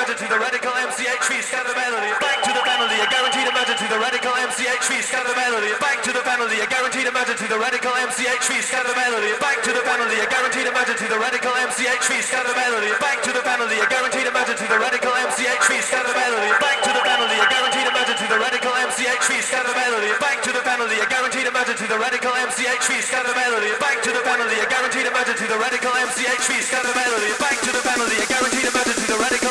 emergency, the radical MCHV, scatter the melody, back to the penalty, a guaranteed emergency, the radical MCHV, scatter the melody, back to the penalty, a guaranteed emergency, the radical MCHV, scatter the melody, back to the penalty, a guaranteed emergency, the radical MCHV, scatter the melody, back to the penalty, a guaranteed emergency, the radical MCHV, scatter the melody, back to the penalty, a guaranteed emergency, the radical MCHV, scatter the melody, back to the penalty, a guaranteed emergency, the radical MCHV, scatter the melody, back to the penalty, a guaranteed emergency, the radical MCHV, scatter the melody, back to the penalty, a guaranteed emergency, the radical